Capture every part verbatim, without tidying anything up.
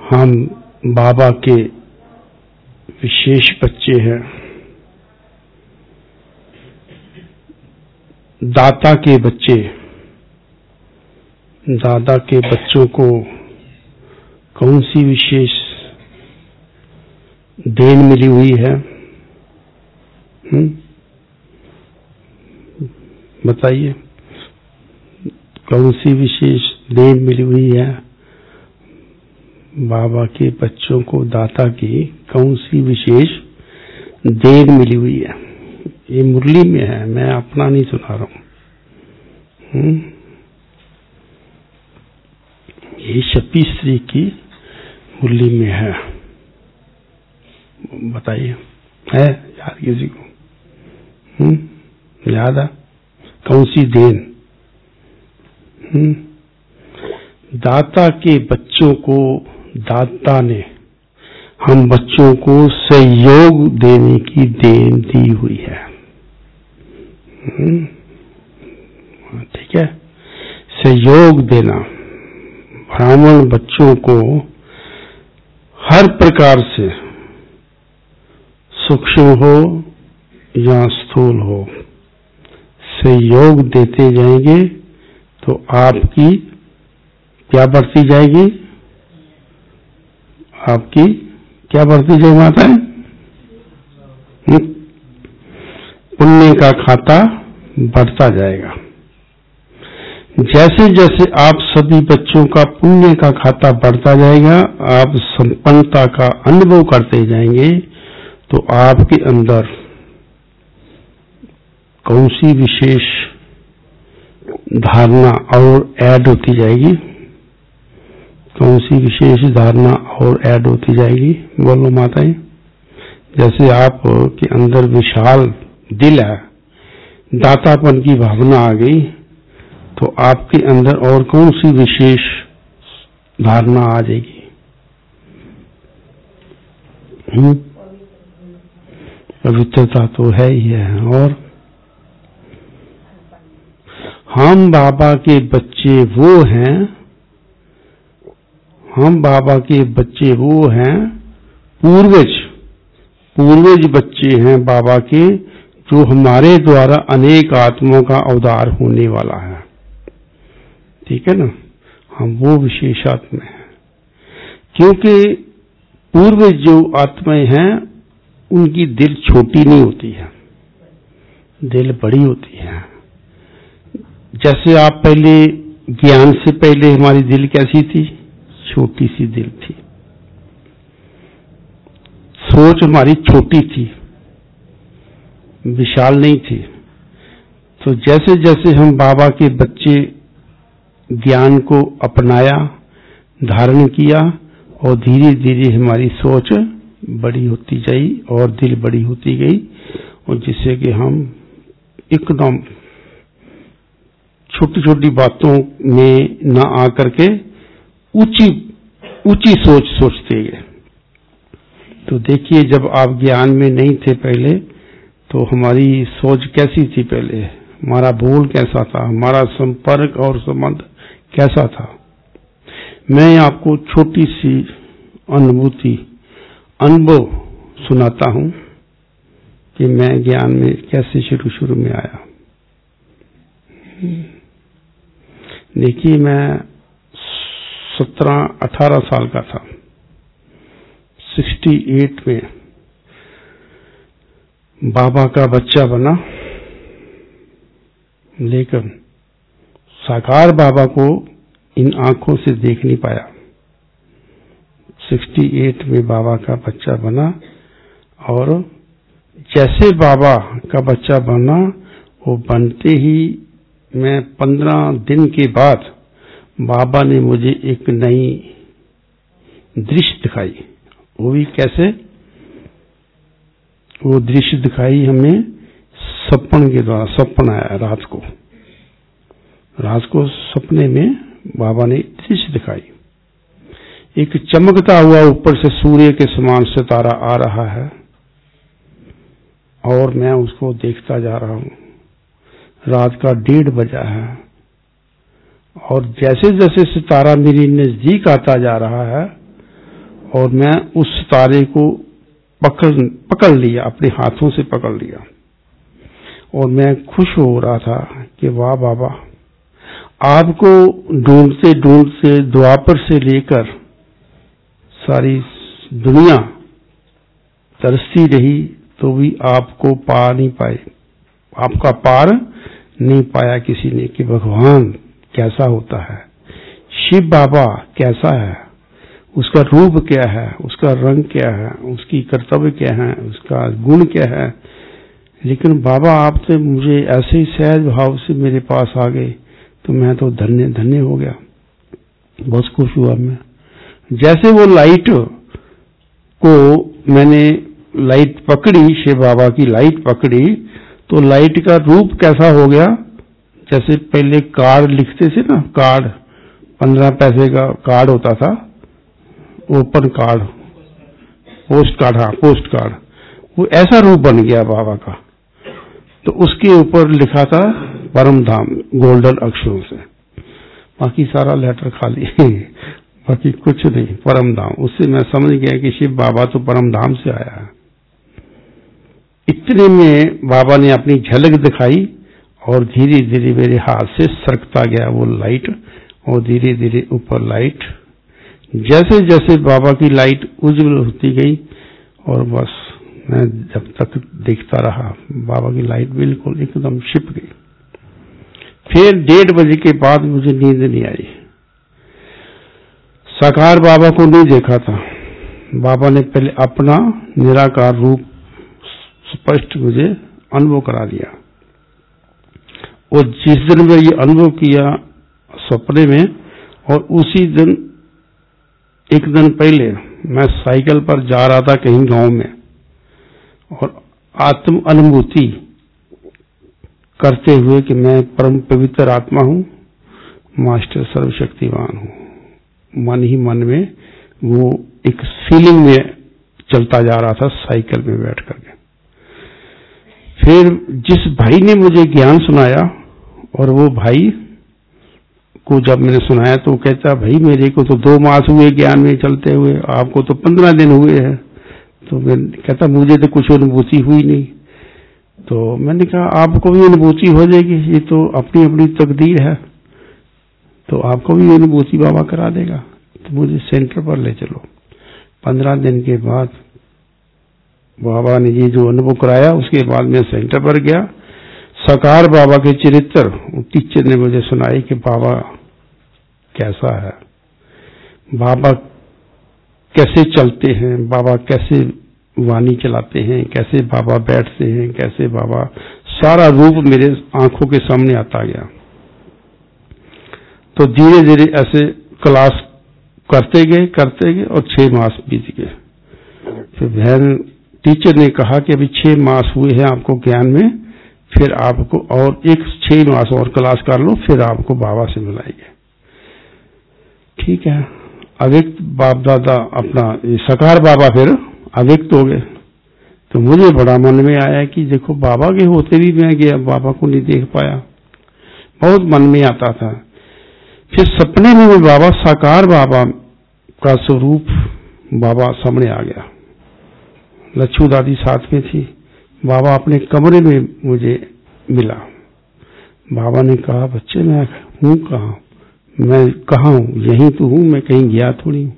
हम बाबा के विशेष बच्चे हैं, दाता के बच्चे। दादा के बच्चों को कौन सी विशेष देन मिली हुई है? हम्म बताइए, कौन सी विशेष देन मिली हुई है बाबा के बच्चों को? दाता की कौन सी विशेष देन मिली हुई है? ये मुरली में है, मैं अपना नहीं सुना रहा हूं। ये शपीश्री की मुरली में है। बताइए, है याद किसी को? हम्म याद है? कौन सी देन? हम्म दाता के बच्चों को दाता ने हम बच्चों को सहयोग देने की देन दी हुई है। ठीक है, सहयोग देना। ब्राह्मण बच्चों को हर प्रकार से, सूक्ष्म हो या स्थूल हो, सहयोग देते जाएंगे तो आपकी क्या बढ़ती जाएगी? आपकी क्या बढ़ती जाएगी माता है? पुण्य का खाता बढ़ता जाएगा। जैसे जैसे आप सभी बच्चों का पुण्य का खाता बढ़ता जाएगा, आप संपन्नता का अनुभव करते जाएंगे, तो आपके अंदर कौन सी विशेष धारणा और ऐड होती जाएगी? कौन सी विशेष धारणा और ऐड होती जाएगी? बोलो माताएं। जैसे आप के अंदर विशाल दिल है, दातापन की भावना आ गई, तो आपके अंदर और कौन सी विशेष धारणा आ जाएगी? हम्म पवित्रता तो है ही है। और हम बाबा के बच्चे वो हैं, हम बाबा के बच्चे वो हैं, पूर्वज पूर्वज बच्चे हैं बाबा के, जो हमारे द्वारा अनेक आत्माओं का अवतार होने वाला है। ठीक है ना, हम वो विशेष आत्मा हैं। क्योंकि पूर्व जो आत्माएं हैं उनकी दिल छोटी नहीं होती है, दिल बड़ी होती है। जैसे आप पहले, ज्ञान से पहले हमारी दिल कैसी थी? छोटी सी दिल थी, सोच हमारी छोटी थी, विशाल नहीं थी। तो जैसे जैसे हम बाबा के बच्चे ज्ञान को अपनाया, धारण किया, और धीरे धीरे हमारी सोच बड़ी होती गई और दिल बड़ी होती गई, और जिससे कि हम एकदम छोटी छोटी बातों में न आकर के ऊंची ऊंची सोच सोचते गए। तो देखिए, जब आप ज्ञान में नहीं थे पहले, तो हमारी सोच कैसी थी? पहले हमारा बोल कैसा था? हमारा संपर्क और संबंध कैसा था? मैं आपको छोटी सी अनुभूति, अनुभव सुनाता हूं कि मैं ज्ञान में कैसे शुरू शुरू में आया। देखिए, मैं सत्रह अठारह साल का था, सिक्सटी एट में बाबा का बच्चा बना, लेकिन साकार बाबा को इन आंखों से देख नहीं पाया। सिक्सटी एट में बाबा का बच्चा बना, और जैसे बाबा का बच्चा बना, वो बनते ही मैं पंद्रह दिन के बाद बाबा ने मुझे एक नई दृश्य दिखाई। वो भी कैसे? वो दृश्य दिखाई हमें सपन के द्वारा। सपन आया रात को, रात को सपने में बाबा ने दृश्य दिखाई। एक चमकता हुआ ऊपर से सूर्य के समान सितारा आ रहा है, और मैं उसको देखता जा रहा हूं। रात का डेढ़ बजा है, और जैसे जैसे सितारा मेरी नजदीक आता जा रहा है, और मैं उस सितारे को पकड़ पकड़ लिया, अपने हाथों से पकड़ लिया, और मैं खुश हो रहा था कि वाह बाबा, आपको ढूंढते ढूंढते द्वापर से लेकर सारी दुनिया तरसती रही तो भी आपको पा नहीं पाए, आपका पार नहीं पाया किसी ने कि भगवान कैसा होता है, शिव बाबा कैसा है, उसका रूप क्या है, उसका रंग क्या है, उसकी कर्तव्य क्या है, उसका गुण क्या है। लेकिन बाबा आप तो मुझे ऐसे ही सहज भाव से मेरे पास आ गए तो मैं तो धन्य धन्य हो गया, बहुत खुश हुआ मैं। जैसे वो लाइट को मैंने लाइट पकड़ी, शिव बाबा की लाइट पकड़ी, तो लाइट का रूप कैसा हो गया, जैसे पहले कार्ड लिखते थे ना, कार्ड पंद्रह पैसे का कार्ड होता था, ओपन कार्ड, पोस्ट कार्ड, हाँ पोस्ट कार्ड, वो ऐसा रूप बन गया बाबा का। तो उसके ऊपर लिखा था परम धाम गोल्डन अक्षरों से, बाकी सारा लेटर खाली बाकी कुछ नहीं, परम धाम। उससे मैं समझ गया कि शिव बाबा तो परम धाम से आया है। इतने में बाबा ने अपनी झलक दिखाई और धीरे धीरे मेरे हाथ से सरकता गया वो लाइट, और धीरे धीरे ऊपर लाइट, जैसे जैसे बाबा की लाइट उज्जवल होती गई, और बस मैं जब तक देखता रहा बाबा की लाइट बिल्कुल एकदम छिप गई। फिर डेढ़ बजे के बाद मुझे नींद नहीं आई, साकार बाबा को नहीं देखा था। बाबा ने पहले अपना निराकार रूप स्पष्ट मुझे अनुभव करा दिया, और जिस दिन मैं ये अनुभव किया सपने में, और उसी दिन एक दिन पहले मैं साइकिल पर जा रहा था कहीं गांव में, और आत्म अनुभूति करते हुए कि मैं परम पवित्र आत्मा हूं, मास्टर सर्वशक्तिमान हूं, मन ही मन में वो एक फीलिंग में चलता जा रहा था साइकिल में बैठ करके। फिर जिस भाई ने मुझे ज्ञान सुनाया, और वो भाई को जब मैंने सुनाया तो वो कहता, भाई मेरे को तो दो मास हुए ज्ञान में चलते हुए, आपको तो पंद्रह दिन हुए हैं। तो मैं कहता मुझे तो कुछ अनुभूति हुई नहीं। तो मैंने कहा आपको भी अनुभूति हो जाएगी, ये तो अपनी अपनी तकदीर है, तो आपको भी अनुभूति बाबा करा देगा, तो मुझे सेंटर पर ले चलो। पंद्रह दिन के बाद बाबा ने ये जो अनुभव कराया, उसके बाद मैं सेंटर पर गया। साकार बाबा के चरित्र टीचर ने मुझे सुनाई कि बाबा कैसा है, बाबा कैसे चलते हैं, बाबा कैसे वाणी चलाते हैं, कैसे बाबा बैठते हैं, कैसे बाबा, सारा रूप मेरे आंखों के सामने आता गया। तो धीरे धीरे ऐसे क्लास करते गए करते गए और छह मास बीत गए। फिर बहन टीचर ने कहा कि अभी छह मास हुए हैं आपको ज्ञान में, फिर आपको और एक छह मास और क्लास कर लो, फिर आपको बाबा से मिलाएंगे। ठीक है, अव्यक्त बाप दादा अपना साकार बाबा फिर अव्यक्त हो गए। तो मुझे बड़ा मन में आया कि देखो बाबा के होते भी मैं गया, बाबा को नहीं देख पाया, बहुत मन में आता था। फिर सपने में बाबा साकार बाबा का स्वरूप बाबा सामने आ गया, लच्छू दादी साथ में थी, बाबा अपने कमरे में मुझे मिला। बाबा ने कहा बच्चे मैं हूँ कहाँ, मैं कहाँ हूँ, यहीं तो हूँ, मैं कहीं गया थोड़ी हूँ।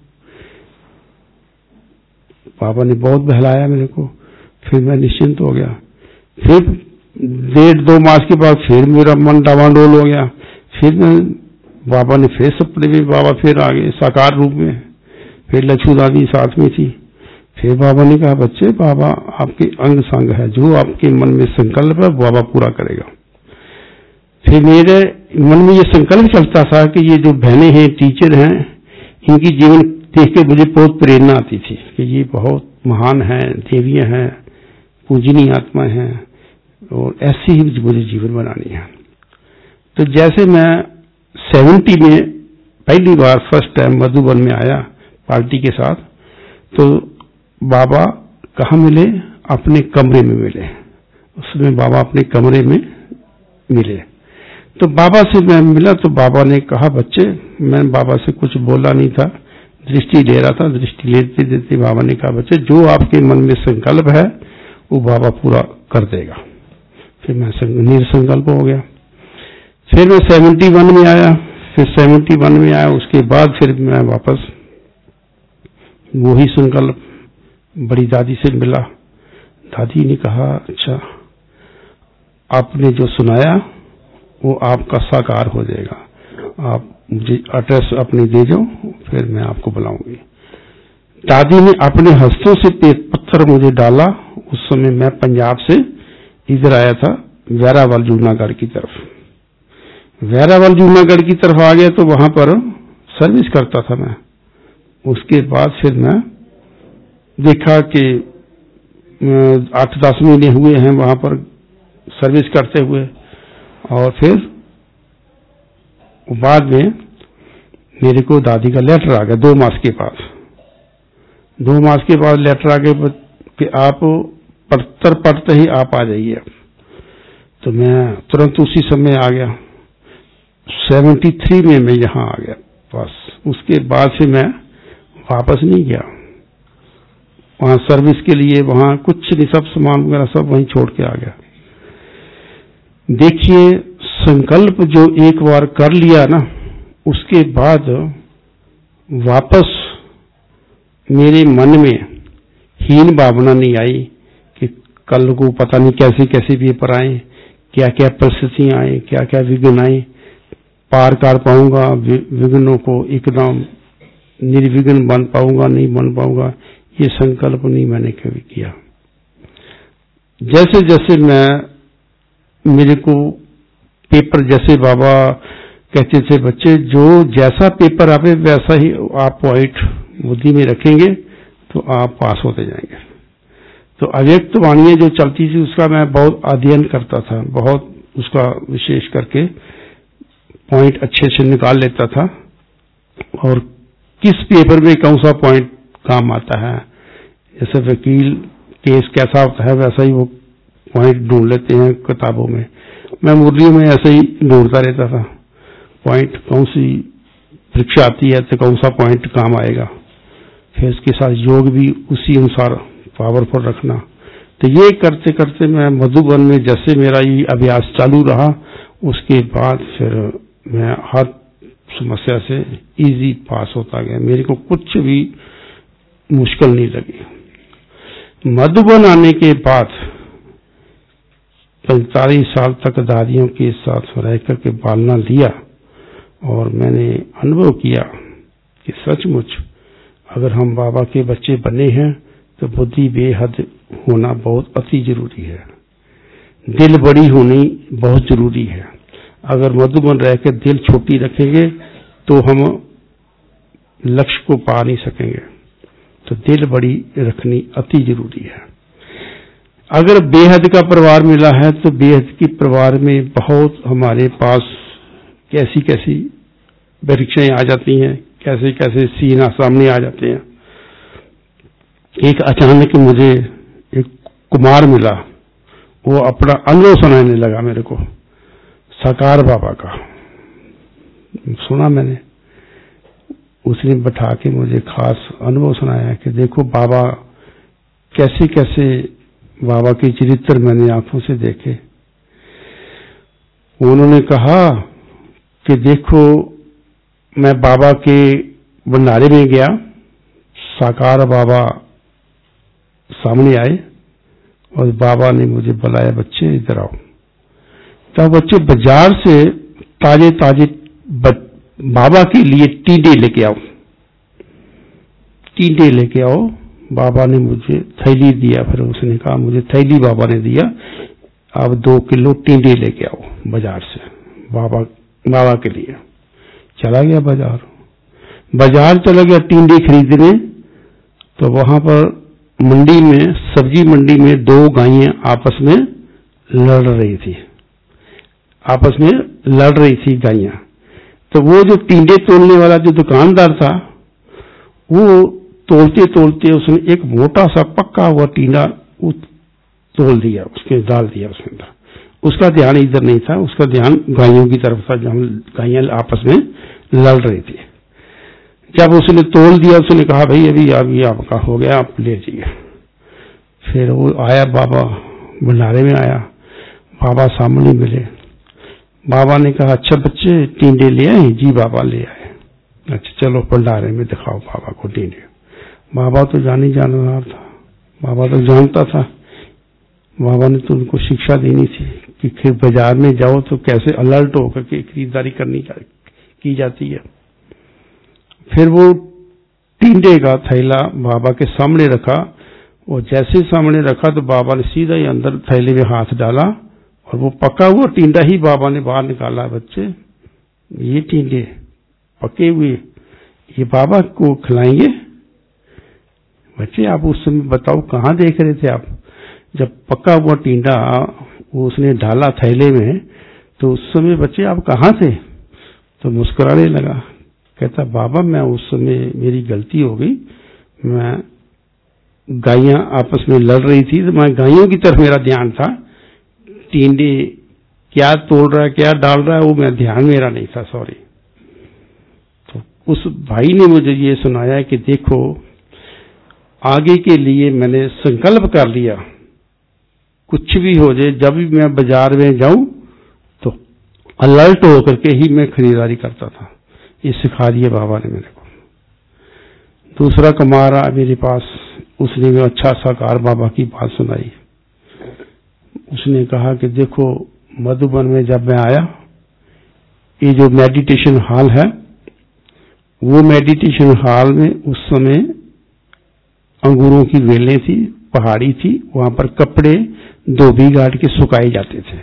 बाबा ने बहुत बहलाया मेरे को, फिर मैं निश्चिंत हो गया। फिर डेढ़ दो मास के बाद फिर मेरा मन डावाडोल हो गया। फिर मैं बाबा ने फिर सपने में बाबा फिर आ गए साकार रूप में, फिर लच्छू दादी साथ में थी। फिर बाबा ने कहा बच्चे बाबा आपके अंग संग है, जो आपके मन में संकल्प है बाबा पूरा करेगा। फिर मेरे मन में ये संकल्प चलता था कि ये जो बहनें हैं टीचर हैं, इनकी जीवन देख के मुझे बहुत प्रेरणा आती थी कि ये बहुत महान हैं, देवियां हैं, पूजनीय आत्मा हैं, और ऐसे ही मुझे जीवन बनानी है। तो जैसे मैं सेवेंटी में पहली बार फर्स्ट टाइम मधुबन में आया पार्टी के साथ, तो बाबा कहाँ मिले, अपने कमरे में मिले। उसमें बाबा अपने कमरे में मिले। तो बाबा से मैं मिला तो बाबा ने कहा बच्चे, मैं बाबा से कुछ बोला नहीं था, दृष्टि ले रहा था। दृष्टि लेते देते बाबा ने कहा, बच्चे जो आपके मन में संकल्प है वो बाबा पूरा कर देगा। फिर मैं निरसंकल्प हो गया। फिर मैं सेवेंटी वन में आया। फिर सेवेंटी वन में आया, उसके बाद फिर मैं वापस वही संकल्प बड़ी दादी से मिला। दादी ने कहा, अच्छा आपने जो सुनाया वो आपका साकार हो जाएगा, आप मुझे एड्रेस अपनी दे दो, फिर मैं आपको बुलाऊंगी। दादी ने अपने हस्तों से पत्थर मुझे डाला। उस समय मैं पंजाब से इधर आया था, वैरावल जूनागढ़ की तरफ। वैरावल जूनागढ़ की तरफ आ गया तो वहां पर सर्विस करता था मैं। उसके बाद फिर मैं देखा कि आठ दस महीने हुए हैं वहां पर सर्विस करते हुए, और फिर बाद में मेरे को दादी का लेटर आ गया दो मास के बाद। दो मास के बाद लेटर आ गया कि आप पत्थर पढ़ते ही आप आ जाइए। तो मैं तुरंत उसी समय आ गया। सेवेंटी थ्री में मैं यहाँ आ गया बस। उसके बाद से मैं वापस नहीं गया वहां सर्विस के लिए। वहां कुछ नहीं, सब सामान वगैरह सब वहीं छोड़ के आ गया। देखिए, संकल्प जो एक बार कर लिया ना, उसके बाद वापस मेरे मन में हीन भावना नहीं आई कि कल को पता नहीं कैसे कैसे पेपर आए, क्या क्या परिस्थितियां आए, क्या क्या विघ्न आए, पार कर पाऊंगा विघ्नों को, एकदम निर्विघ्न बन पाऊंगा नहीं बन पाऊंगा, ये संकल्प नहीं मैंने कभी किया। जैसे जैसे मैं मेरे को पेपर, जैसे बाबा कहते थे, बच्चे जो जैसा पेपर आवे वैसा ही आप पॉइंट बुद्धि में रखेंगे तो आप पास होते जाएंगे। तो अव्यक्त वाणियां जो चलती थी उसका मैं बहुत अध्ययन करता था, बहुत उसका विशेष करके पॉइंट अच्छे से निकाल लेता था, और किस पेपर में कौन सा पॉइंट काम आता है। जैसे वकील केस कैसा होता है वैसा ही वो पॉइंट ढूंढ लेते हैं किताबों में। मैं मुरलियों में ऐसे ही ढूंढता रहता था पॉइंट, कौन सी परीक्षा आती है तो कौन सा पॉइंट काम आएगा। फिर उसके साथ योग भी उसी अनुसार पावरफुल रखना। तो ये करते करते मैं मधुबन में जैसे मेरा ये अभ्यास चालू रहा, उसके बाद फिर मैं हर समस्या से इजी पास होता गया। मेरे को कुछ भी मुश्किल नहीं लगी। मधुबन आने के बाद पैंतालीस साल तक दादियों के साथ रह करके पालना लिया, और मैंने अनुभव किया कि सचमुच अगर हम बाबा के बच्चे बने हैं तो बुद्धि बेहद होना बहुत अति जरूरी है, दिल बड़ी होनी बहुत जरूरी है। अगर मधुबन रह के दिल छोटी रखेंगे तो हम लक्ष्य को पा नहीं सकेंगे। तो दिल बड़ी रखनी अति जरूरी है। अगर बेहद का परिवार मिला है तो बेहद की परिवार में बहुत हमारे पास कैसी कैसी परीक्षाएं आ जाती हैं, कैसे कैसे सीना सामने आ जाते हैं। एक अचानक मुझे एक कुमार मिला, वो अपना अनुभव सुनाने लगा मेरे को, साकार बाबा का सुना मैंने। उसने बैठा के मुझे खास अनुभव सुनाया कि देखो बाबा कैसे कैसे बाबा के चरित्र मैंने आंखों से देखे। उन्होंने कहा कि देखो मैं बाबा के भंडारे में गया, साकार बाबा सामने आए और बाबा ने मुझे बुलाया, बच्चे इधर आओ। तब बच्चे बाजार से ताजे ताजे बाबा के लिए टीडे लेके आओ, टीडे लेके आओ। बाबा ने मुझे थैली दिया, फिर उसने कहा मुझे थैली बाबा ने दिया, अब दो किलो टीडे लेके आओ बाजार से बाबा बाबा के लिए। चला गया बाजार, बाजार चला गया टीडे खरीदने। तो वहां पर मंडी में, सब्जी मंडी में दो गायें आपस में लड़ रही थी, आपस में लड़ रही थी गायें। तो वो जो टीडे तोलने वाला जो दुकानदार था, वो तोलते तोलते उसने एक मोटा सा पक्का हुआ टीडा तोल दिया, उसके डाल दिया उसके अंदर। उसका ध्यान इधर नहीं था, उसका ध्यान गायों की तरफ था जहां गायें आपस में लड़ रही थी। जब उसने तोल दिया, उसने कहा भाई अभी अभी आपका हो गया, आप ले जाइए। फिर वो आया, बाबा भंडारे में आया, बाबा सामने मिले। बाबा ने कहा अच्छा बच्चे टींडे ले आए? जी बाबा ले आए। अच्छा चलो भंडारे में दिखाओ बाबा को टींडे। बाबा तो जान ही जान रहा था, बाबा तो जानता था। बाबा ने तो उनको शिक्षा देनी थी कि फिर बाजार में जाओ तो कैसे अलर्ट होकर के खरीदारी करनी की जाती है। फिर वो टींडे का थैला बाबा के सामने रखा, और जैसे सामने रखा तो बाबा ने सीधा ही अंदर थैले में हाथ डाला, और वो पका हुआ टींडा ही बाबा ने बाहर निकाला। बच्चे ये टींडे पके हुए, ये बाबा को खिलाएंगे? बच्चे आप उस समय बताओ कहाँ देख रहे थे आप? जब पका हुआ टींडा वो उसने डाला थैले में, तो उस समय बच्चे आप कहाँ थे? तो मुस्कुराने लगा, कहता बाबा मैं उस समय मेरी गलती हो गई, मैं गायें आपस में लड़ रही थी तो मैं गायों की तरफ मेरा ध्यान था, टींडे क्या तोड़ रहा है क्या डाल रहा है वो मैं ध्यान मेरा नहीं था, सॉरी। तो उस भाई ने मुझे ये सुनाया कि देखो आगे के लिए मैंने संकल्प कर लिया, कुछ भी हो जाए, जब भी मैं बाजार में जाऊं तो अलर्ट होकर के ही मैं खरीदारी करता था। ये सिखा दिया बाबा ने मेरे को। दूसरा कुमार आया मेरे पास, उसने भी अच्छा साकार बाबा की बात सुनाई। उसने कहा कि देखो मधुबन में जब मैं आया, ये जो मेडिटेशन हॉल है, वो मेडिटेशन हॉल में उस समय अंगूरों की वेलें थी, पहाड़ी थी, वहां पर कपड़े धोबी गाड़ के सुखाए जाते थे।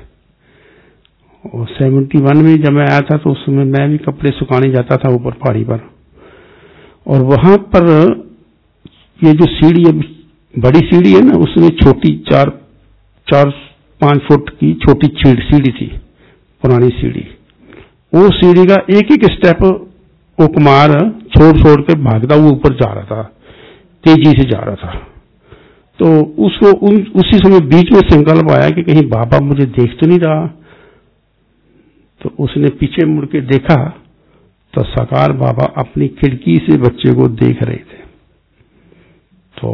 और सेवेंटी वन में जब मैं आया था तो उस समय मैं भी कपड़े सुखाने जाता था ऊपर पहाड़ी पर। और वहां पर ये जो सीढ़ी है, बड़ी सीढ़ी है ना, उसमें छोटी चार चार पांच फुट की छोटी सीढ़ी थी, पुरानी सीढ़ी। वो सीढ़ी का एक एक स्टेप वो कुमार छोड़ छोड़ के भागता हुआ ऊपर जा रहा था, तेजी से जा रहा था। तो उसको उन, उसी समय बीच में संकल्प आया कि कहीं बाबा मुझे देख तो नहीं रहा। तो उसने पीछे मुड़ के देखा तो साकार बाबा अपनी खिड़की से बच्चे को देख रहे थे। तो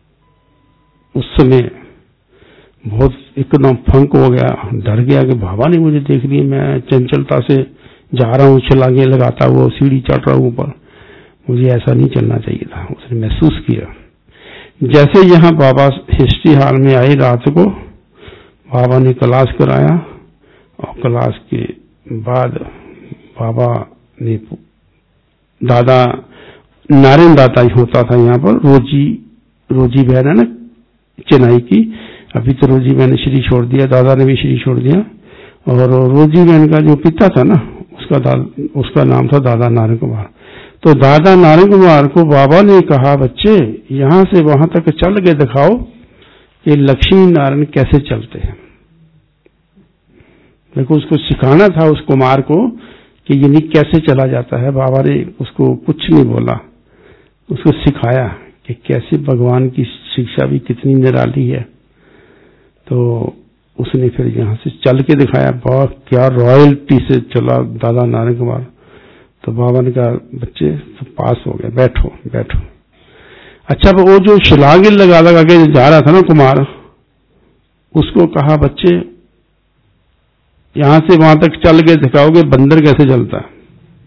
उस समय बहुत एकदम फंक हो गया, डर गया कि बाबा ने मुझे देख लिया, मैं चंचलता से जा रहा हूँ, छलांगे लगाता हुआ सीढ़ी चढ़ रहा हूँ ऊपर, मुझे ऐसा नहीं चलना चाहिए था। उसने महसूस किया। जैसे यहाँ बाबा हिस्ट्री हॉल में आए रात को, बाबा ने क्लास कराया, और क्लास के बाद बाबा ने दादा नारायण दाता होता था यहाँ पर, रोजी रोजी बहन है ना चेन्नई की, अभी तो रोजी बहन ने श्री छोड़ दिया, दादा ने भी श्री छोड़ दिया। और रोजी बहन का जो पिता था ना, उसका उसका नाम था दादा नारायण कुमार। तो दादा नारायण कुमार को बाबा ने कहा बच्चे यहां से वहां तक चल के दिखाओ कि लक्ष्मी नारायण कैसे चलते हैं। देखो उसको सिखाना था उस कुमार को कि ये कैसे चला जाता है। बाबा ने उसको कुछ नहीं बोला, उसको सिखाया कि कैसे भगवान की शिक्षा भी कितनी निराली है। तो उसने फिर यहाँ से चल के दिखाया, बहुत क्या रॉयल्टी से चला दादा नारायण कुमार। तो बाबा ने कहा बच्चे तो पास हो गए, बैठो बैठो। अच्छा वो जो छलांगे लगा लगा के जा रहा था ना कुमार, उसको कहा बच्चे यहां से वहां तक चल के दिखाओगे बंदर कैसे चलता है।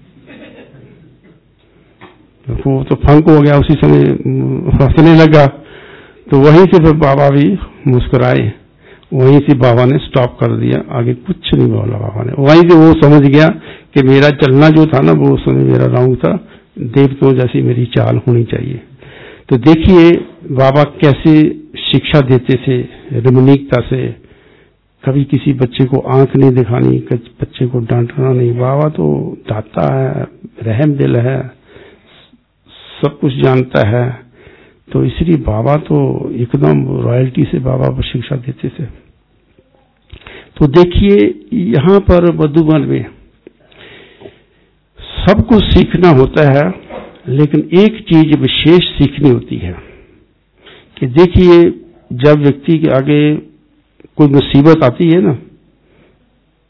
वो तो फंक हो गया, उसी समय हंसने लगा। तो वहीं से फिर बाबा भी मुस्कुराए, वहीं से बाबा ने स्टॉप कर दिया, आगे कुछ नहीं बोला बाबा ने। वहीं से वो समझ गया कि मेरा चलना जो था ना वो उस समय मेरा रॉन्ग था, देवताओं जैसी मेरी चाल होनी चाहिए। तो देखिए बाबा कैसे शिक्षा देते थे रमणीकता से। कभी किसी बच्चे को आंख नहीं दिखानी, बच्चे को डांटना नहीं। बाबा तो दाता है, रहम दिल है, सब कुछ जानता है। तो इसलिए बाबा तो एकदम रॉयल्टी से बाबा को शिक्षा देते थे। तो देखिए यहाँ पर मधुबन में सब कुछ सीखना होता है, लेकिन एक चीज विशेष सीखनी होती है कि देखिए जब व्यक्ति के आगे कोई मुसीबत आती है ना,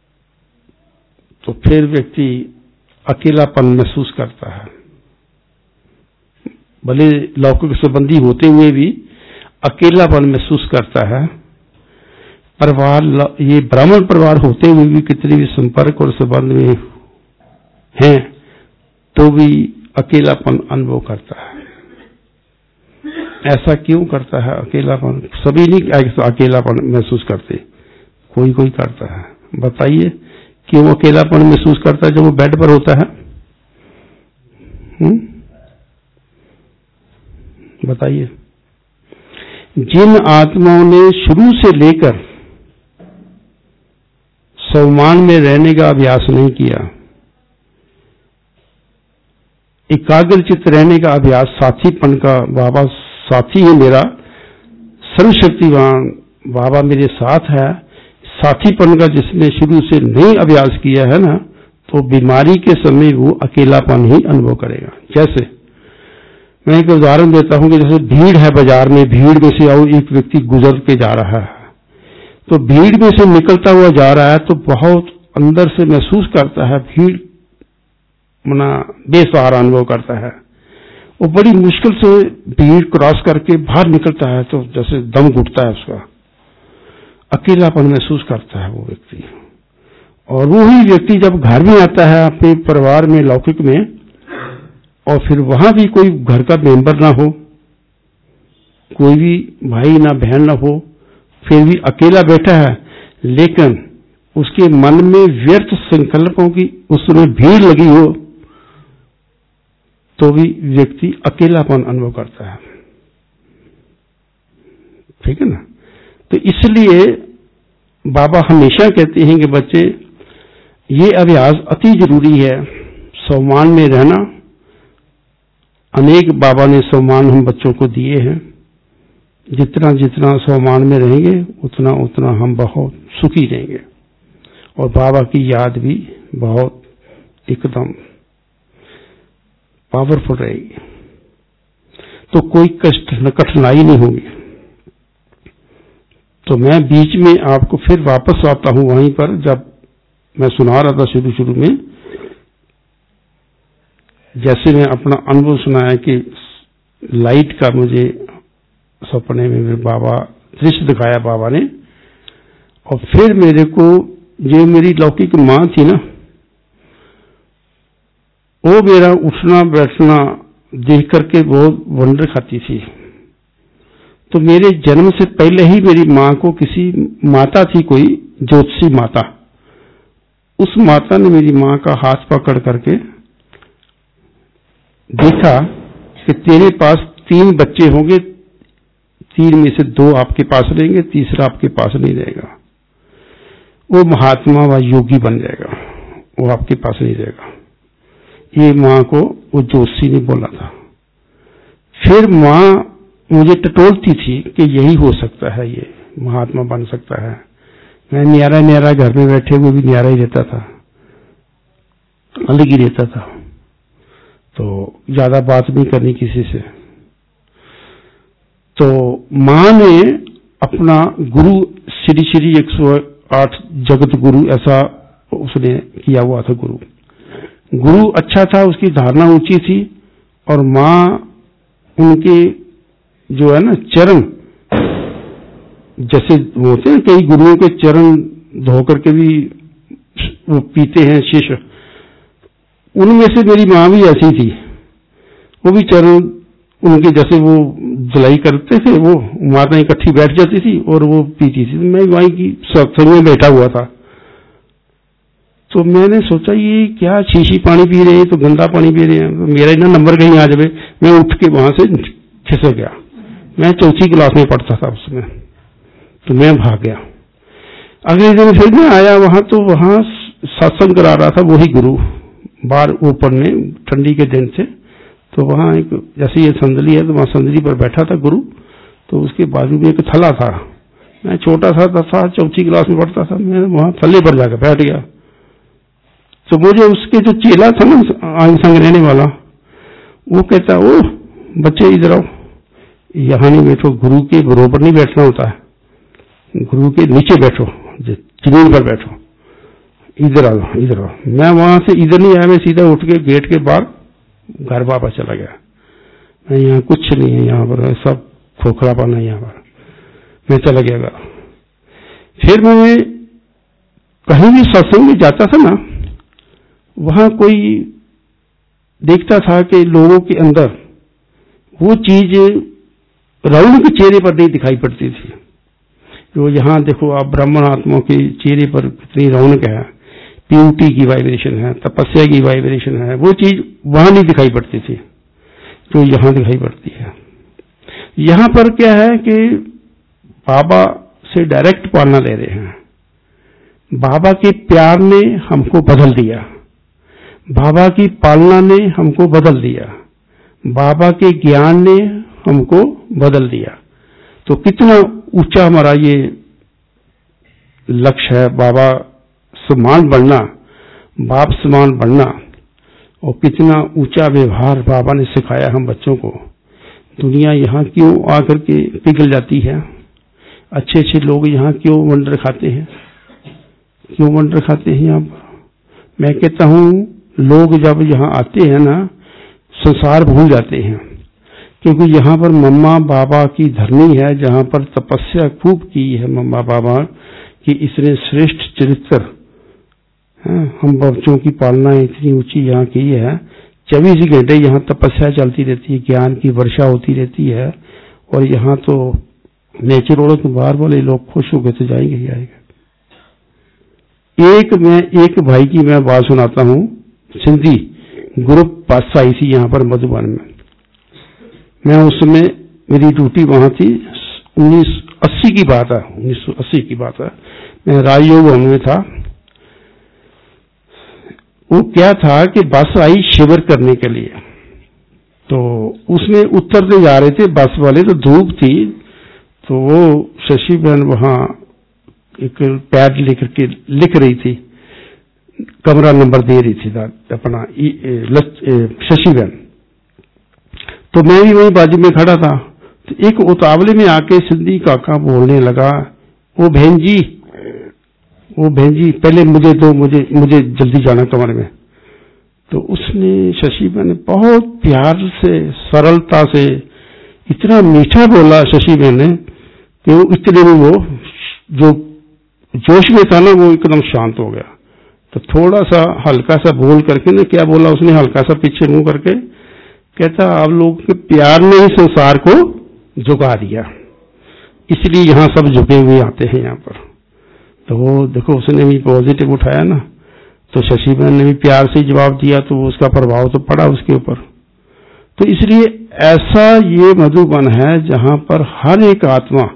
तो फिर व्यक्ति अकेलापन महसूस करता है। भले लौकिक संबंधी होते हुए भी अकेलापन महसूस करता है। परिवार, ये ब्राह्मण परिवार होते हुए भी कितने भी संपर्क और संबंध में हैं तो भी अकेलापन अनुभव करता है। ऐसा क्यों करता है अकेलापन? सभी नहीं अकेलापन महसूस करते, कोई कोई करता है। बताइए क्यों अकेलापन महसूस करता है जब वो बेड पर होता है? हम्म बताइए। जिन आत्माओं ने शुरू से लेकर स्वमान में रहने का अभ्यास नहीं किया, एकाग्रचित्त रहने का अभ्यास, साथीपन का, बाबा साथी है मेरा, सर्वशक्तिवान बाबा मेरे साथ है, साथीपन का जिसने शुरू से नहीं अभ्यास किया है ना, तो बीमारी के समय वो अकेलापन ही अनुभव करेगा। जैसे मैं एक उदाहरण देता हूं कि जैसे भीड़ है बाजार में, भीड़ में से आओ एक व्यक्ति गुजर के जा रहा है, तो भीड़ में से निकलता हुआ जा रहा है तो बहुत अंदर से महसूस करता है, भीड़ मना बेसहारा अनुभव करता है। वो बड़ी मुश्किल से भीड़ क्रॉस करके बाहर निकलता है तो जैसे दम घुटता है उसका, अकेलापन महसूस करता है वो व्यक्ति। और वो ही व्यक्ति जब घर में आता है अपने परिवार में, लौकिक में, और फिर वहां भी कोई घर का मेंबर ना हो, कोई भी भाई ना बहन ना हो, फिर भी अकेला बैठा है, लेकिन उसके मन में व्यर्थ संकल्पों की उसमें भीड़ लगी हो तो भी व्यक्ति अकेलापन अनुभव करता है। ठीक है ना? तो इसलिए बाबा हमेशा कहते हैं कि बच्चे ये अभ्यास अति जरूरी है, सम्मान में रहना। अनेक बाबा ने सम्मान हम बच्चों को दिए हैं, जितना जितना सम्मान में रहेंगे उतना उतना हम बहुत सुखी रहेंगे और बाबा की याद भी बहुत एकदम पावरफुल रहेगी, तो कोई कष्ट कठिनाई नहीं होगी। तो मैं बीच में आपको फिर वापस आता हूं वहीं पर जब मैं सुना रहा था शुरू शुरू में, जैसे मैं अपना अनुभव सुनाया कि लाइट का मुझे सपने में मेरे बाबा दृश्य दिखाया बाबा ने, और फिर मेरे को जो मेरी लौकिक माँ थी ना, वो मेरा उठना बैठना देख करके बहुत वंडर खाती थी। तो मेरे जन्म से पहले ही मेरी माँ को किसी माता थी, कोई ज्योतिषी माता, उस माता ने मेरी माँ का हाथ पकड़ करके देखा कि तेरे पास तीन बच्चे होंगे, तीन में से दो आपके पास रहेंगे, तीसरा आपके पास नहीं रहेगा, वो महात्मा व योगी बन जाएगा, वो आपके पास नहीं रहेगा। ये माँ को वो जोशी ने बोला था। फिर माँ मुझे टटोलती थी कि यही हो सकता है, ये महात्मा बन सकता है। मैं न्यारा न्यारा घर में बैठे हुए भी न्यारा ही रहता था, अलग ही रहता था, तो ज्यादा बात नहीं करनी किसी से। तो माँ ने अपना गुरु श्री श्री एक सौ आठ जगत गुरु, ऐसा उसने किया हुआ था। गुरु गुरु अच्छा था, उसकी धारणा ऊंची थी, और माँ उनके जो है ना चरण, जैसे होते हैं कई गुरुओं के चरण धो करके भी वो पीते हैं शिष्य, उनमें से मेरी माँ भी ऐसी थी। वो भी चरण उनके जैसे वो धुलाई करते थे, वो माता इकट्ठी बैठ जाती थी और वो पीती थी। मैं वहीं की सत्संग में बैठा हुआ था, तो मैंने सोचा ये क्या शीशी पानी पी रहे हैं, तो गंदा पानी पी रहे हैं, तो मेरा ही ना नंबर कहीं आ जाए। मैं उठ के वहां से खिसक गया। मैं चौथी क्लास में पढ़ता था उसमें, तो मैं भाग गया। अगले दिन फिर मैं आया वहां, तो वहां सत्संग करा रहा था वही गुरु, बाहर ऊपर में, ठंडी के दिन थे। तो वहां एक जैसे ये संदली है, तो वहां संदली पर बैठा था गुरु, तो उसके बाजू में एक थला था। मैं छोटा सा था, चौथी क्लास में पढ़ता था, मैं वहां थले पर जाकर बैठ गया। तो मुझे उसके जो चेला था ना आंग संग रहने वाला, वो कहता, ओ बच्चे इधर आओ, यहाँ नहीं बैठो, गुरु के बरोबर नहीं बैठना होता है, गुरु के नीचे बैठो, जमीन पर बैठो, इधर आओ इधर आओ। मैं वहां से इधर नहीं आया, मैं सीधा उठ के गेट के बाहर घर वापस चला गया। यहाँ कुछ नहीं है, यहाँ पर सब खोखलापन है, यहाँ पर मैं चला गया। फिर मैं कहीं भी सत्संग में जाता था ना, वहां कोई देखता था कि लोगों के अंदर वो चीज रौनक के चेहरे पर नहीं दिखाई पड़ती थी। जो यहाँ देखो आप ब्राह्मण आत्माओं के चेहरे पर कितनी रौनक है, प्यूरिटी की वाइब्रेशन है, तपस्या की वाइब्रेशन है, वो चीज वहां नहीं दिखाई पड़ती थी जो यहाँ दिखाई पड़ती है। यहाँ पर क्या है कि बाबा से डायरेक्ट पालना ले रहे हैं। बाबा के प्यार ने हमको बदल दिया, बाबा की पालना ने हमको बदल दिया, बाबा के ज्ञान ने हमको बदल दिया। तो कितना ऊंचा हमारा ये लक्ष्य है, बाबा समान बनना, बाप समान बनना, और कितना ऊंचा व्यवहार बाबा ने सिखाया हम बच्चों को। दुनिया यहाँ क्यों आकर के पिघल जाती है, अच्छे अच्छे लोग यहाँ क्यों वंडर खाते हैं, क्यों वंडर खाते हैं यहाँ पर। मैं कहता हूँ लोग जब यहाँ आते हैं ना, संसार भूल जाते हैं, क्योंकि यहाँ पर मम्मा बाबा की धरनी है, जहाँ पर तपस्या खूब की है मम्मा बाबा की, इसने श्रेष्ठ चरित्र है, हम बच्चों की पालना इतनी ऊंची यहाँ की है। चौबीस घंटे यहाँ तपस्या चलती रहती है, ज्ञान की वर्षा होती रहती है, और यहाँ तो नेचुरल के बाहर वाले लोग खुश होकर तो जाएंगे ही आएंगे। एक मैं एक भाई की मैं बात सुनाता हूँ, सिंधी ग्रुप बस आई थी यहाँ पर मधुबन में। मैं उसमें मेरी ड्यूटी वहां थी, उन्नीस अस्सी की बात है, उन्नीस सौ अस्सी की बात है, मैं राजयोग भवन में था। वो क्या था कि बस आई शिविर करने के लिए, तो उसमें उतरते जा रहे थे बस वाले, तो धूप थी, तो वो शशि बहन वहां एक पैड लेकर के लिख रही थी, कमरा नंबर दे रही थी अपना शशि बहन। तो मैं भी वही बाजू में खड़ा था, तो एक उतावले में आके सिंधी काका बोलने लगा, ओ बहन जी, ओ बहन जी पहले मुझे दो, मुझे मुझे जल्दी जाना कमरे में। तो उसने शशि बहन बहुत प्यार से सरलता से इतना मीठा बोला शशि बहन ने कि वो इतने में वो जो जोश में था ना वो एकदम शांत हो गया। तो थोड़ा सा हल्का सा बोल करके ने क्या बोला उसने, हल्का सा पीछे मुंह करके कहता आप लोग के प्यार ने ही संसार को झुका दिया, इसलिए यहाँ सब झुके हुए आते हैं यहाँ पर। तो वो देखो उसने भी पॉजिटिव उठाया ना, तो शशि बहन ने भी प्यार से जवाब दिया, तो उसका प्रभाव तो पड़ा उसके ऊपर। तो इसलिए ऐसा ये मधुबन है जहां पर हर एक आत्मा,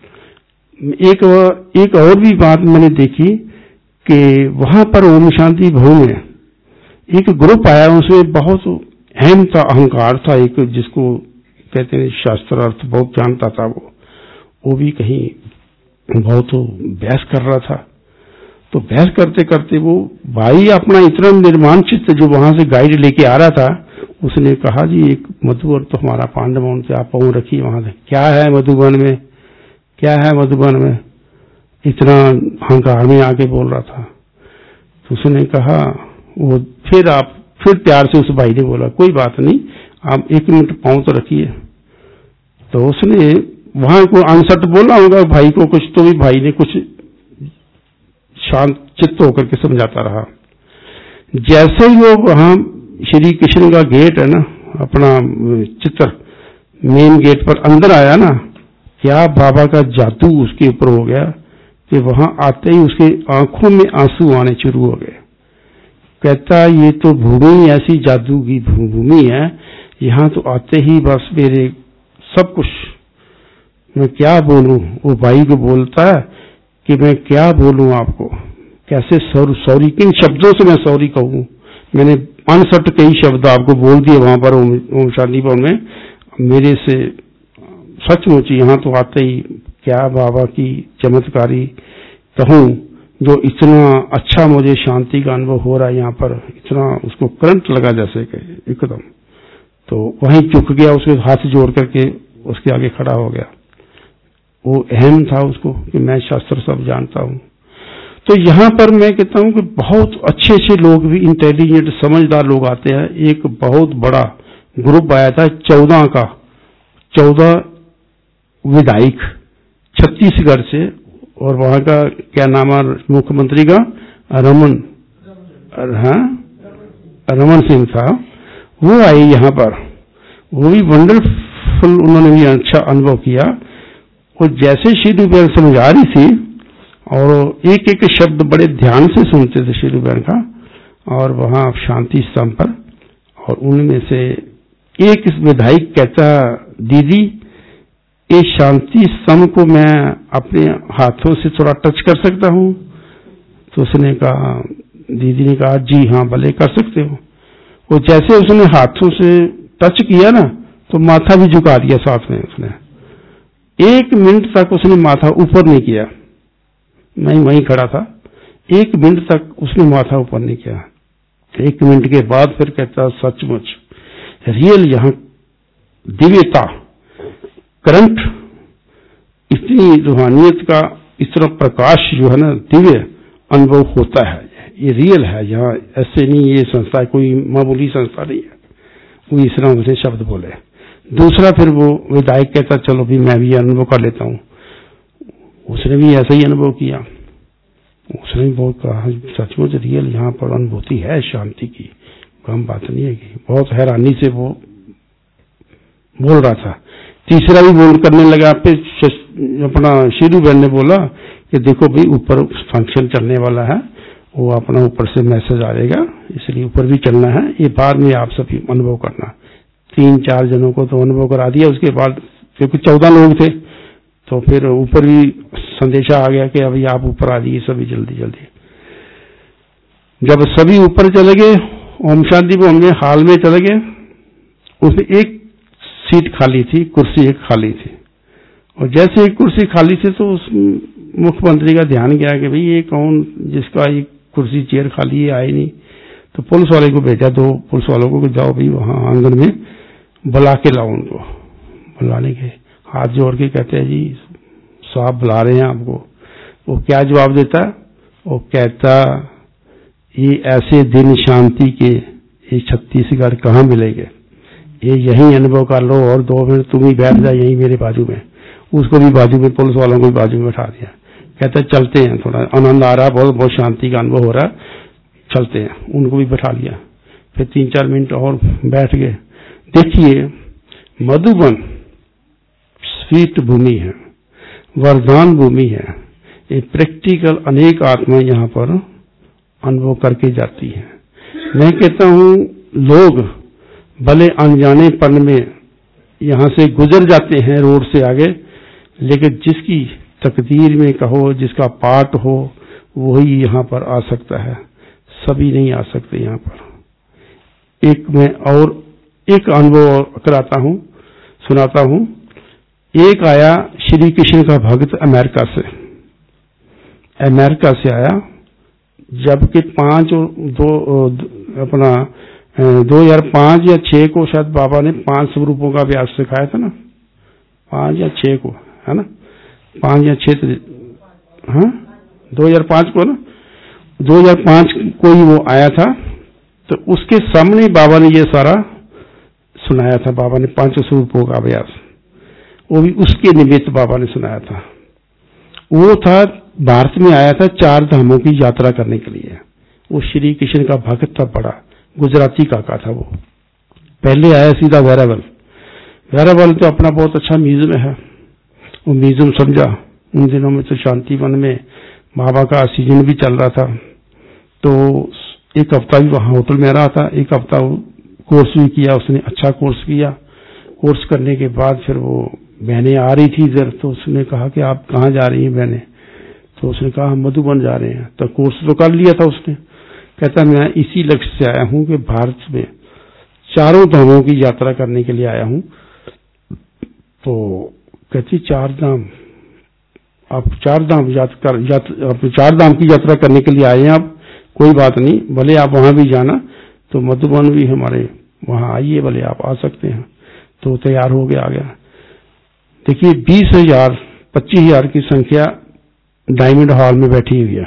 एक एक और भी बात मैंने देखी कि वहां पर ओम शांति भवन में एक ग्रुप आया, उसमें बहुत अहम था, अहंकार था, एक जिसको कहते हैं शास्त्र अर्थ बहुत जानता था, वो वो भी कहीं बहुत बहस कर रहा था। तो बहस करते करते वो भाई अपना इतना निर्माण चित्त जो वहां से गाइड लेके आ रहा था, उसने कहा जी एक मधुबन तो हमारा पांडवन से आप पाँव रखिए वहां से, क्या है मधुबन में, क्या है मधुबन में, इतना अहंकार में आके बोल रहा था। तो उसने कहा वो फिर आप फिर प्यार से उस भाई ने बोला कोई बात नहीं, आप एक मिनट पाँव तो रखिए। तो उसने वहां को अनसट बोला होगा भाई को कुछ, तो भी भाई ने कुछ शांत चित्त होकर के समझाता रहा। जैसे ही वो वहां श्री कृष्ण का गेट है ना, अपना चित्र मेन गेट पर अंदर आया ना, क्या बाबा का जादू उसके ऊपर हो गया कि वहां आते ही उसके आंखों में आंसू आने शुरू हो गए। कहता ये तो भूमि ऐसी जादू की भूमि है, यहाँ तो आते ही बस मेरे सब कुछ, मैं क्या बोलूं। वो भाई को बोलता है कि मैं क्या बोलूं आपको, कैसे सॉरी, किन शब्दों से मैं सॉरी कहूं। मैंने अनसट कई शब्द आपको बोल दिए वहां पर ओम शांति भवन में, मेरे से सचमुच यहाँ तो आते ही क्या बाबा की चमत्कारी कहूं, जो इतना अच्छा मुझे शांति का अनुभव हो रहा है यहाँ पर, इतना उसको करंट लगा जैसे कि एकदम। तो वहीं चुक गया, उसके हाथ जोड़ करके उसके आगे खड़ा हो गया। वो अहम था उसको कि मैं शास्त्र सब जानता हूँ। तो यहाँ पर मैं कहता हूँ कि बहुत अच्छे अच्छे लोग भी, इंटेलिजेंट समझदार लोग आते हैं। एक बहुत बड़ा ग्रुप आया था चौदह का, चौदह विधायक छत्तीसगढ़ से, और वहां का क्या नाम है मुख्यमंत्री का, रमन हाँ रमन सिंह था, वो आए यहाँ पर। वो भी वंडरफुल, उन्होंने भी अच्छा अनुभव किया। और जैसे श्री बहन समझा रही थी और एक एक शब्द बड़े ध्यान से सुनते थे श्री बहन का, और वहां शांति स्तंभ पर, और उनमें से एक विधायक कहता, दीदी इस शांति स्तंभ को मैं अपने हाथों से थोड़ा टच कर सकता हूँ? तो उसने कहा, दीदी ने कहा जी हाँ भले कर सकते हो। और जैसे उसने हाथों से टच किया ना, तो माथा भी झुका दिया साथ में उसने। एक मिनट तक उसने माथा ऊपर नहीं किया, मैं वहीं खड़ा था, एक मिनट तक उसने माथा ऊपर नहीं किया। एक मिनट के बाद फिर कहता, सचमुच रियल यहाँ दिव्यता, करंट, इतनी रूहानियत का इस तरह प्रकाश जो है ना, दिव्य अनुभव होता है, ये रियल है यहाँ, ऐसे नहीं ये संस्था कोई मामूली संस्था नहीं है। वो इस तरह मुझे शब्द बोले। दूसरा फिर वो विधायक कहता, चलो भी मैं भी अनुभव कर लेता हूँ। उसने भी ऐसा ही अनुभव किया, उसने भी बहुत कहा सचमुच रियल यहाँ पर अनुभूति है शांति की, कम बात नहीं है कि। बहुत हैरानी से वो बोल रहा था। तीसरा भी बोल करने लगा, पे अपना शीरू बहन ने बोला कि देखो भाई ऊपर फंक्शन चलने वाला है, वो अपना ऊपर से मैसेज आ जाएगा, इसलिए ऊपर भी चलना है, ये बाद में आप सभी अनुभव करना। तीन चार जनों को तो अनुभव करा दिया, उसके बाद क्योंकि चौदह लोग थे तो फिर ऊपर भी संदेशा आ गया कि अभी आप ऊपर आ जाइए सभी जल्दी जल्दी। जब सभी ऊपर चले गए, ओम शांति को हमने हाल में चले गए, उसमें एक सीट खाली थी, कुर्सी एक खाली थी, और जैसे एक कुर्सी खाली थी तो उस मुख्यमंत्री का ध्यान गया कि भाई ये कौन जिसका ये कुर्सी चेयर खाली है, आए नहीं। तो पुलिस वाले को भेजा, दो पुलिस वालों को, जाओ भाई वहां आंगन में बुला के लाओ उनको। बुलाने के हाथ जोड़ के कहते हैं जी साहब बुला रहे हैं आपको। वो क्या जवाब देता, वो कहता ये ऐसे दिन शांति के ये छत्तीसगढ़ कहाँ मिलेंगे, ये यही अनुभव कर लो, और दो मिनट तुम ही बैठ जा यही मेरे बाजू में। उसको भी बाजू में, पुलिस वालों को भी बाजू में बैठा दिया। कहता चलते हैं, थोड़ा आनंद आ रहा है, बहुत बहुत शांति का अनुभव हो रहा है, चलते हैं। उनको भी बैठा लिया। फिर तीन चार मिनट और बैठ गए। देखिए मधुबन स्वीट भूमि है, वरदान भूमि है, ये प्रैक्टिकल अनेक आत्माएं यहाँ पर अनुभव करके जाती है। मैं कहता हूँ लोग भले अनजानेपन में यहाँ से गुजर जाते हैं रोड से आगे, लेकिन जिसकी तकदीर में कहो, जिसका पाठ हो, वही यहाँ पर आ सकता है, सभी नहीं आ सकते यहाँ पर। एक मैं और एक अनुभव कराता हूँ, सुनाता हूँ। एक आया श्री कृष्ण का भक्त अमेरिका से, अमेरिका से आया, जबकि पांच और दो अपना दो हजार पांच या छह को शायद बाबा ने पांच स्वरूपों का अभ्यास सिखाया था ना, पांच या छह को, है ना, पांच या छह, हाँ दो हजार पांच को ना, दो हजार पांच को ही वो आया था। तो उसके सामने बाबा ने ये सारा सुनाया था। बाबा ने पांच स्वरूपों का अभ्यास, वो भी उसके निमित्त बाबा ने सुनाया था। वो था भारत में आया था चार धामों की यात्रा करने के लिए। वो श्री कृष्ण का भक्त था, बड़ा गुजराती काका था। वो पहले आया सीधा वेरावल। वेरावल तो अपना बहुत अच्छा म्यूजियम है, वो म्यूजियम समझा। उन दिनों में तो शांतिवन में बाबा का सीजन भी चल रहा था, तो एक हफ्ता भी वहां होटल में रहा था। एक हफ्ता कोर्स भी किया उसने, अच्छा कोर्स किया। कोर्स करने के बाद फिर वो बहनें आ रही थी इधर, तो उसने कहा कि आप कहाँ जा रही हैं बहनें? तो उसने कहा हम मधुबन जा रहे हैं। तो कोर्स तो कर लिया था उसने। कहता मैं इसी लक्ष्य से आया हूं कि भारत में चारों धामों की यात्रा करने के लिए आया हूं। तो कहती चार धाम, आप चार धाम यात्रा यात, चार धाम की यात्रा करने के लिए आए हैं आप, कोई बात नहीं, भले आप वहां भी जाना। तो मधुबन भी हमारे वहां आइए, भले आप आ सकते हैं। तो तैयार हो गया, आ गया। देखिए बीस हजार पच्चीस हजार की संख्या डायमंड हॉल में बैठी हुई है।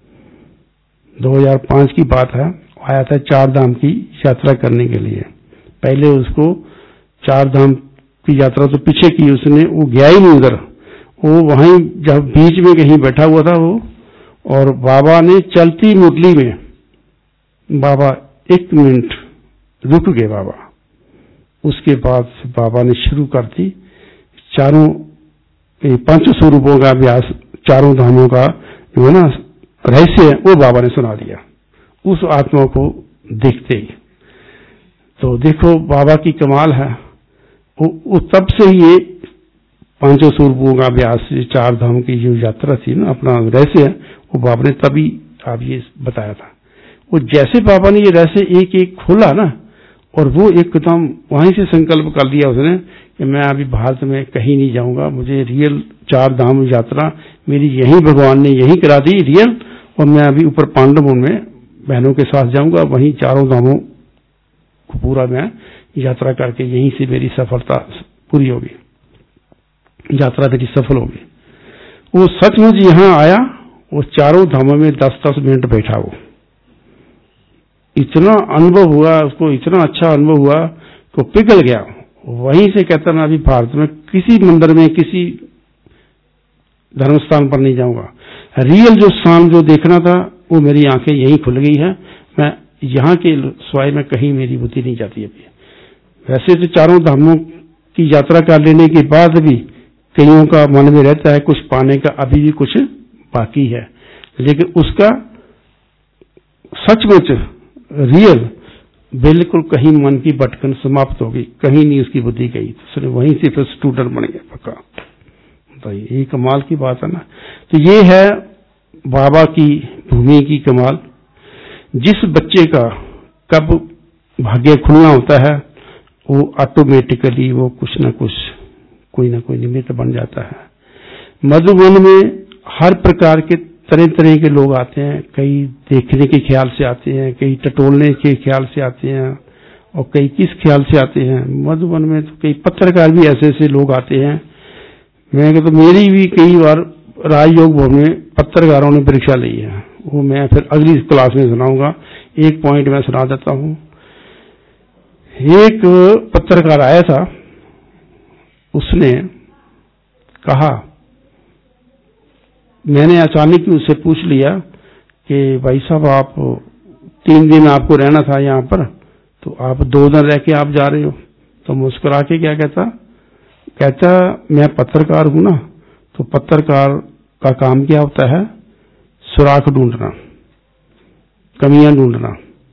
दो हजार पांच की बात है, आया था चार धाम की यात्रा करने के लिए। पहले उसको चार धाम की यात्रा तो पीछे की उसने, वो गया ही नहीं उधर, वो वहीं जब बीच में कहीं बैठा हुआ था वो, और बाबा ने चलती मुरली में, बाबा एक मिनट रुक गए बाबा। उसके बाद बाबा ने शुरू कर दी चारों पंच स्वरूपों का अभ्यास, चारों धामों का जो है ना रहस्य है वो बाबा ने सुना दिया उस आत्मा को देखते ही। तो देखो बाबा की कमाल है, वो तब से ही ये पांचों स्वरूपों का अभ्यास, चार धाम की जो यात्रा थी ना, अपना रहस्य है वो बाबा ने तभी आप ये बताया था। वो जैसे बाबा ने ये रहस्य एक एक खोला ना, और वो एकदम वहीं से संकल्प कर लिया उसने कि मैं अभी भारत में कहीं नहीं जाऊंगा, मुझे रियल चार धाम यात्रा मेरी यही भगवान ने यही करा दी रियल, और मैं अभी ऊपर पांडवों में बहनों के साथ जाऊंगा, वहीं चारों धामों को पूरा मैं यात्रा करके यहीं से मेरी सफलता पूरी होगी, यात्रा मेरी सफल होगी। वो सचमुच यहाँ आया, वो चारों धामों में दस दस मिनट बैठा, वो इतना अनुभव हुआ उसको, इतना अच्छा अनुभव हुआ कि पिघल गया। वहीं से कहता मैं अभी भारत में किसी मंदिर में किसी धर्म स्थान पर नहीं जाऊंगा, रियल जो स्थान जो देखना था वो मेरी आंखें यहीं खुल गई है, मैं यहाँ के स्वाय में कहीं मेरी बुद्धि नहीं जाती अभी। वैसे तो चारों धामों की यात्रा कर लेने के बाद भी कईयों का मन में रहता है कुछ पाने का अभी भी कुछ बाकी है, लेकिन उसका सचमुच रियल बिल्कुल कहीं मन की भटकन समाप्त हो गई, कहीं नहीं उसकी बुद्धि गई, तो वहीं से फिर स्टूडेंट बन गया पक्का। तो ये कमाल की बात है ना। तो ये है बाबा की भूमि की कमाल। जिस बच्चे का कब भाग्य खुलना होता है वो ऑटोमेटिकली वो कुछ ना कुछ कोई ना कोई निमित्त बन जाता है। मधुबन में हर प्रकार के तरह तरह के लोग आते हैं, कई देखने के ख्याल से आते हैं, कई टटोलने के ख्याल से आते हैं, और कई किस ख्याल से आते हैं। मधुबन में तो कई पत्रकार भी ऐसे ऐसे लोग आते हैं। मैं कहता तो मेरी भी कई बार राजयोग भवन में पत्रकारों ने परीक्षा ली है, वो मैं फिर अगली क्लास में सुनाऊंगा। एक पॉइंट मैं सुना देता हूं। एक पत्रकार आया था, उसने कहा, मैंने अचानक ही उससे पूछ लिया कि भाई साहब आप तीन दिन आपको रहना था यहाँ पर, तो आप दो दिन रह के आप जा रहे हो। तो मुस्कुरा के क्या कहता कहता मैं पत्रकार हूं ना, तो पत्रकार का काम क्या होता है, सुराख ढूंढना, कमियां ढूंढना।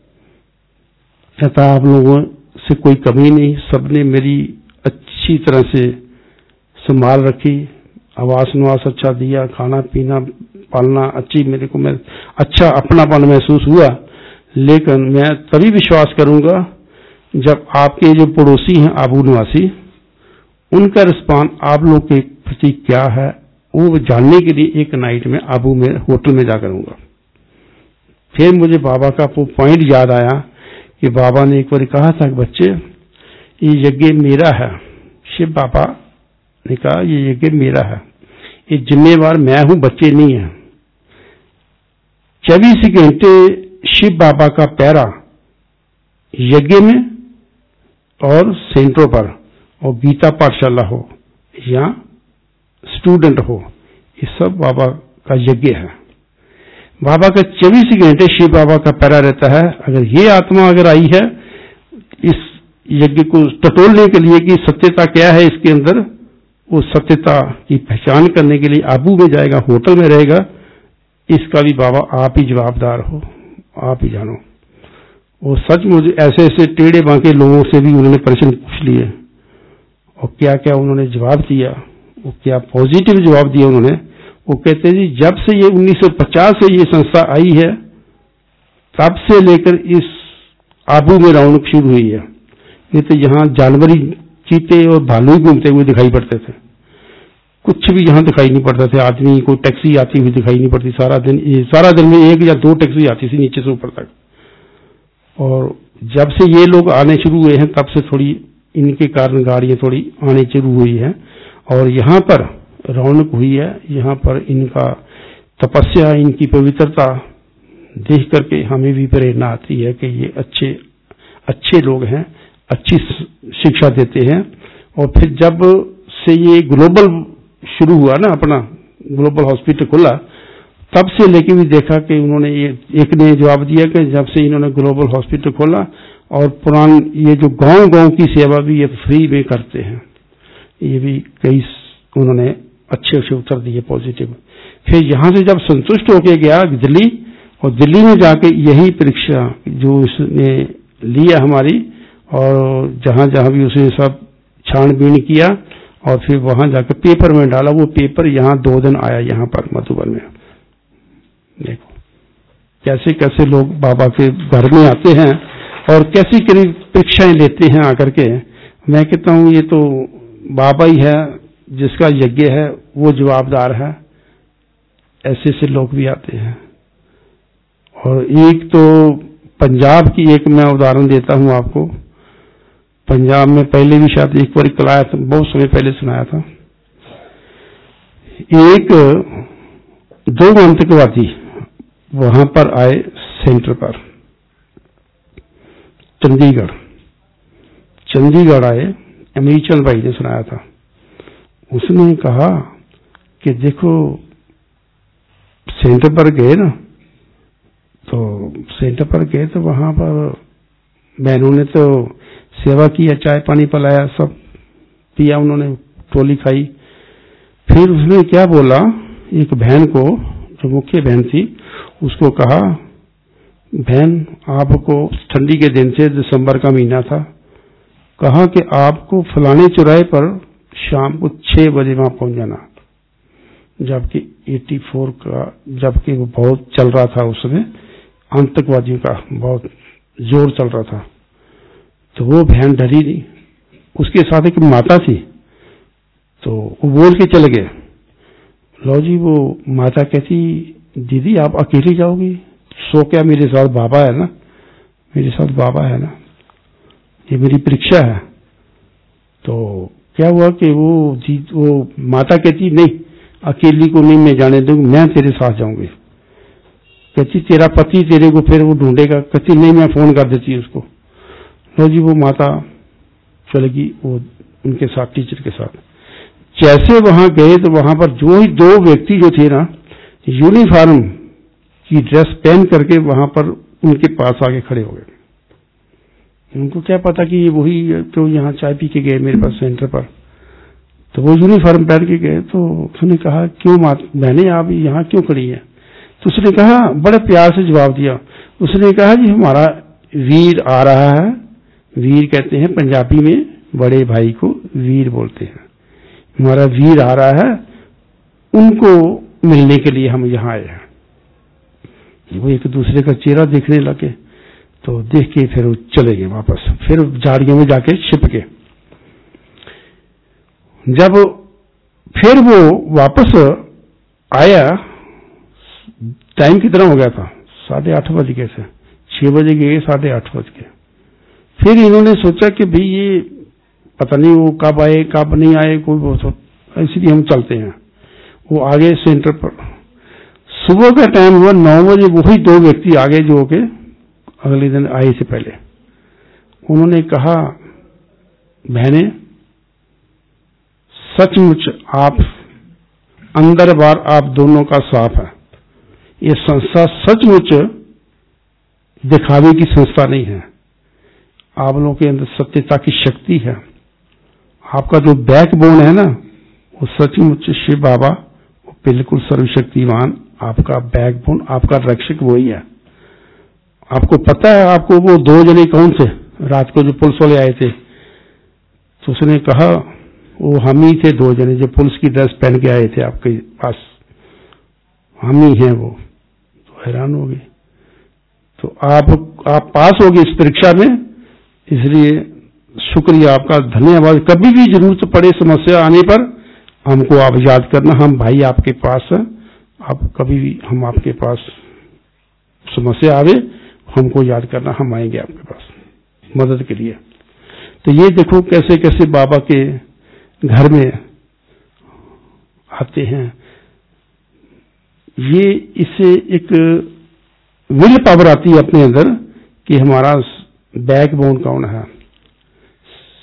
कहता आप लोगों से कोई कमी नहीं, सबने मेरी अच्छी तरह से संभाल रखी, आवास निवास अच्छा दिया, खाना पीना पालना अच्छी, मेरे को मैं अच्छा अपनापन महसूस हुआ। लेकिन मैं तभी विश्वास करूंगा जब आपके जो पड़ोसी हैं आबू निवासी, उनका रिस्पॉन्स आप लोग के प्रति क्या है वो जानने के लिए एक नाइट में आबू में होटल में जा करूंगा। फिर मुझे बाबा का वो पॉइंट याद आया कि बाबा ने एक बार कहा था कि बच्चे ये यज्ञ मेरा है। शिव बाबा ने कहा ये यज्ञ मेरा है, ये जिम्मेवार मैं हूं, बच्चे नहीं है। चौबीस घंटे शिव बाबा का पहरा यज्ञ में और सेंटरों पर, और गीता पाठशाला हो या स्टूडेंट हो, ये सब बाबा का यज्ञ है। बाबा का चौबीस घंटे शिव बाबा का पहरा रहता है। अगर ये आत्मा अगर आई है इस यज्ञ को टटोलने के लिए कि सत्यता क्या है इसके अंदर, वो सत्यता की पहचान करने के लिए आबू में जाएगा, होटल में रहेगा, इसका भी बाबा आप ही जवाबदार हो, आप ही जानो। वो सच मुझे ऐसे ऐसे टेढ़े बांके लोगों से भी उन्होंने प्रश्न पूछ लिए, और क्या क्या उन्होंने जवाब दिया, वो क्या पॉजिटिव जवाब दिया उन्होंने। वो कहते जी जब से ये उन्नीस सौ पचास से ये संस्था आई है तब से लेकर इस आबू में रौनक शुरू हुई है। ये तो यहाँ जानवरी चीते और भालू घूमते हुए दिखाई पड़ते थे, कुछ भी यहाँ दिखाई नहीं पड़ता थे। आदमी कोई टैक्सी आती हुई दिखाई नहीं पड़ती, सारा दिन सारा दिन में एक या दो टैक्सी आती थी नीचे से ऊपर तक। और जब से ये लोग आने शुरू हुए हैं तब से थोड़ी इनके कारण गाड़ियां थोड़ी आने शुरू हुई है, और यहाँ पर रौनक हुई है। यहाँ पर इनका तपस्या, इनकी पवित्रता देख करके हमें भी प्रेरणा आती है कि ये अच्छे अच्छे लोग हैं, अच्छी शिक्षा देते हैं। और फिर जब से ये ग्लोबल शुरू हुआ ना, अपना ग्लोबल हॉस्पिटल खुला, तब से लेके भी देखा कि उन्होंने ये एक ने जवाब दिया कि जब से इन्होंने ग्लोबल हॉस्पिटल खोला और पुरान ये जो गांव गांव की सेवा भी ये फ्री में करते हैं, ये भी कई उन्होंने अच्छे अच्छे उत्तर दिए पॉजिटिव। फिर यहाँ से जब संतुष्ट होके गया दिल्ली, और दिल्ली में जाके यही परीक्षा जो उसने लिया हमारी, और जहाँ जहाँ भी उसने सब छानबीन किया और फिर वहां जाकर पेपर में डाला। वो पेपर यहाँ दो दिन आया यहाँ पर मधुबन में। देखो कैसे कैसे लोग बाबा के घर में आते हैं और कैसी कैसी परीक्षाएं लेते हैं आकर के। मैं कहता हूँ ये तो बाबा ही है, जिसका यज्ञ है वो जवाबदार है। ऐसे ऐसे लोग भी आते हैं। और एक तो पंजाब की एक मैं उदाहरण देता हूँ आपको। पंजाब में पहले भी शायद एक बार कलाया था, बहुत समय पहले सुनाया था। एक दो आतंकवादी वहां पर आए सेंटर पर, चंडीगढ़ चंडीगढ़ आए। अमीचंद भाई ने सुनाया था। उसने कहा कि देखो सेंटर पर गए ना, तो सेंटर पर गए तो वहां पर बहनों ने तो सेवा किया, चाय पानी पिलाया, सब पिया उन्होंने, टोली खाई। फिर उसने क्या बोला, एक बहन को जो मुख्य बहन थी उसको कहा, बहन आपको ठंडी के दिन से, दिसंबर का महीना था, कहा कि आपको फलाने चौराहे पर शाम को छह बजे वहां पहुंच जाना। जबकि चौरासी का, जबकि वो बहुत चल रहा था उस समय, आतंकवादियों का बहुत जोर चल रहा था। तो वो बहन डरी नहीं। उसके साथ एक माता थी, तो वो बोल के चले गए। लो जी, वो माता कहती, दीदी आप अकेली जाओगी? सो क्या, मेरे साथ बाबा है ना, मेरे साथ बाबा है ना, ये मेरी परीक्षा है। तो क्या हुआ कि वो जी वो माता कहती, नहीं अकेली को नहीं मैं जाने दूंगी, मैं तेरे साथ जाऊंगी। कहती तेरा पति तेरे को फिर वो ढूंढेगा। कहती नहीं, मैं फोन कर देती उसको। लो जी, वो माता चलेगी वो उनके साथ, टीचर के साथ। जैसे वहां गए तो वहां पर जो ही दो व्यक्ति जो थे ना, यूनिफॉर्म की ड्रेस पहन करके वहां पर उनके पास आके खड़े हो गए। उनको क्या पता कि ये वही तो यहाँ चाय पी के गए मेरे पास सेंटर पर। तो वो यूनिफॉर्म पहन के गए। तो उसने कहा, क्यों बहने आप यहाँ क्यों खड़ी है? तो उसने कहा, बड़े प्यार से जवाब दिया। उसने कहा जी हमारा वीर आ रहा है। वीर कहते हैं पंजाबी में, बड़े भाई को वीर बोलते हैं। हमारा वीर आ रहा है, उनको मिलने के लिए हम यहाँ आए हैं। वो एक दूसरे का चेहरा देखने लगे, तो देख के फिर वो चले गए वापस, फिर झाड़ियों में जाके छिप के। जब फिर वो वापस आया, टाइम कितना हो गया था, साढ़े आठ बज गए थे। छह बजे गए, साढ़े आठ बज गए। फिर इन्होंने सोचा कि भाई ये पता नहीं वो कब आए कब नहीं आए, कोई इसलिए हम चलते हैं। वो आगे सेंटर पर, सुबह का टाइम हुआ, नौ बजे वही दो व्यक्ति आगे जो के अगले दिन आए से पहले। उन्होंने कहा, बहने सचमुच आप अंदर बार आप दोनों का साफ है। ये संस्था सचमुच दिखावे की संस्था नहीं है। आप लोगों के अंदर सत्यता की शक्ति है। आपका जो बैकबोन है ना, वो सचमुच शिव बाबा, वो बिल्कुल सर्वशक्तिमान, आपका बैकबोन, आपका रक्षक वही है। आपको पता है, आपको वो दो जने कौन थे रात को जो पुलिस वाले आए थे? तो उसने कहा वो हम ही थे, दो जने जो पुलिस की ड्रेस पहन के आए थे आपके पास, हम ही हैं वो। तो हैरान हो गए। तो आप आप पास हो गए इस परीक्षा में, इसलिए शुक्रिया आपका, धन्यवाद। कभी भी जरूरत पड़े समस्या आने पर हमको आप याद करना, हम भाई आपके पास हैं। आप कभी भी हम आपके पास समस्या आवे, हमको याद करना, हम आएंगे आपके पास मदद के लिए। तो ये देखो कैसे कैसे बाबा के घर में आते हैं। ये इससे एक विल पावर आती है अपने अंदर कि हमारा बैकबोन कौन है।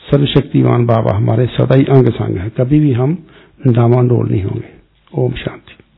सर्वशक्तिमान बाबा हमारे सदा ही अंग संग है, कभी भी हम डामाडोल नहीं होंगे। ओम शांति।